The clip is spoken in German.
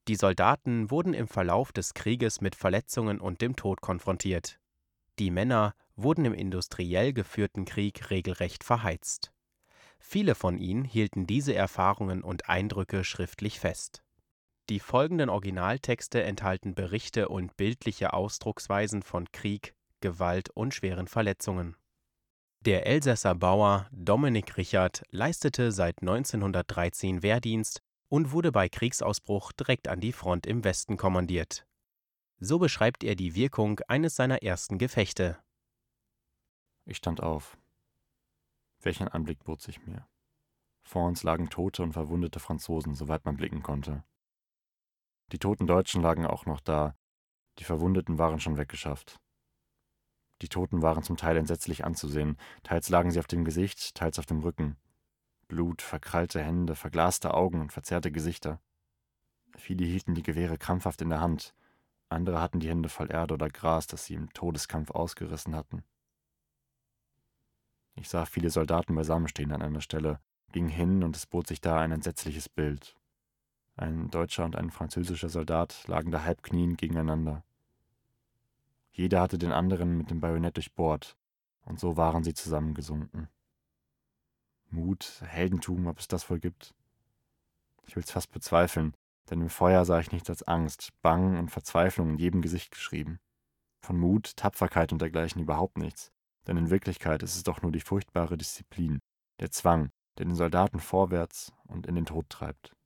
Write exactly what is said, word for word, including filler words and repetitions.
Die Soldaten wurden im Verlauf des Krieges mit Verletzungen und dem Tod konfrontiert. Die Männer wurden im industriell geführten Krieg regelrecht verheizt. Viele von ihnen hielten diese Erfahrungen und Eindrücke schriftlich fest. Die folgenden Originaltexte enthalten Berichte und bildliche Ausdrucksweisen von Krieg, Gewalt und schweren Verletzungen. Der Elsässer Bauer Dominik Richard leistete seit neunzehnhundertdreizehn Wehrdienst und wurde bei Kriegsausbruch direkt an die Front im Westen kommandiert. So beschreibt er die Wirkung eines seiner ersten Gefechte. Ich stand auf. Welch ein Anblick bot sich mir. Vor uns lagen tote und verwundete Franzosen, soweit man blicken konnte. Die toten Deutschen lagen auch noch da, die Verwundeten waren schon weggeschafft. Die Toten waren zum Teil entsetzlich anzusehen, teils lagen sie auf dem Gesicht, teils auf dem Rücken. Blut, verkrallte Hände, verglaste Augen und verzerrte Gesichter. Viele hielten die Gewehre krampfhaft in der Hand, andere hatten die Hände voll Erde oder Gras, das sie im Todeskampf ausgerissen hatten. Ich sah viele Soldaten beisammenstehen an einer Stelle, ging hin und es bot sich da ein entsetzliches Bild. Ein deutscher und ein französischer Soldat lagen da halbkniend gegeneinander. Jeder hatte den anderen mit dem Bajonett durchbohrt, und so waren sie zusammengesunken. Mut, Heldentum, ob es das wohl gibt? Ich will's fast bezweifeln, denn im Feuer sah ich nichts als Angst, Bang und Verzweiflung in jedem Gesicht geschrieben. Von Mut, Tapferkeit und dergleichen überhaupt nichts, denn in Wirklichkeit ist es doch nur die furchtbare Disziplin, der Zwang, der den Soldaten vorwärts und in den Tod treibt.